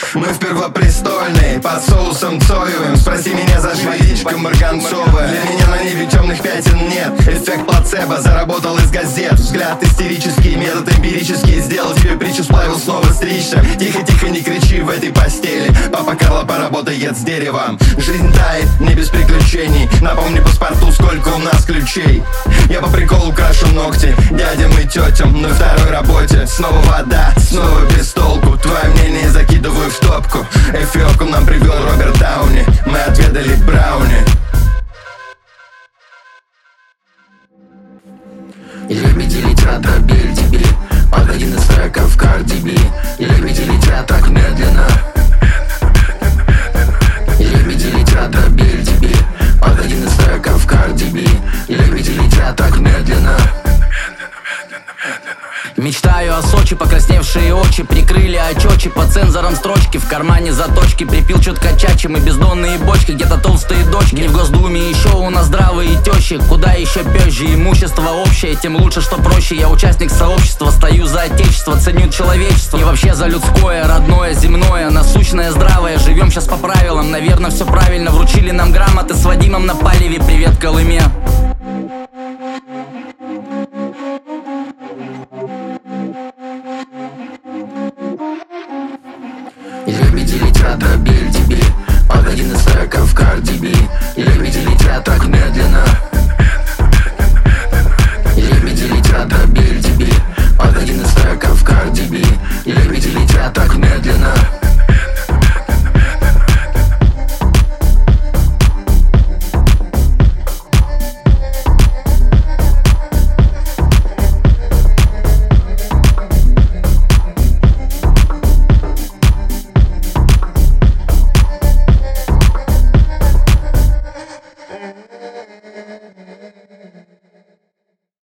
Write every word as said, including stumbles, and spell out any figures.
Мы в Первопрестольной, под соусом цоевым. Спроси меня за водичка марганцовая. Для меня на ниве темных пятен нет. Эффект плацебо заработал из газет. Взгляд истерический, метод эмпирический. Сделал тебе притчу, сплавил снова стричься. Тихо-тихо, не кричи в этой постели. Папа Карло поработает с деревом. Жизнь тает, не без приключений. Напомни паспорту, сколько у нас ключей. Я по приколу крашу ногти дядям и тетям на второй работе. Снова вода, снова без толку. Твое мнение закидываю в топку. Эфиопку нам привел Роберт Дауни. Мы отведали брауни. Лебеди летят, а бель тебе под один из треков Карди Би. Лебеди летят так медленно. Лебеди летят, а бель тебе под один из треков Карди Би. Лебеди летят так медленно. Мечтаю о Сочи, покрасневшие очи прикрыли очечи по цензорам строчки. В кармане заточки, припил четко чачи. Мы бездонные бочки, где-то толстые дочки. Не в Госдуме, еще у нас здравые тещи. Куда еще пёзже, имущество общее. Тем лучше, что проще, я участник сообщества. Стою за отечество, ценю человечество. И вообще за людское, родное, земное, насущное, здравое. Живем сейчас по правилам, наверное, все правильно. Вручили нам грамоты с Вадимом на Палеве. Привет, Колыме. Лебеди летят, а бель тебе под один из треков Карди Би. Лебеди летят так медленно. Лебеди летят, а бель тебе под один из треков Карди Би. Лебеди летят так медленно.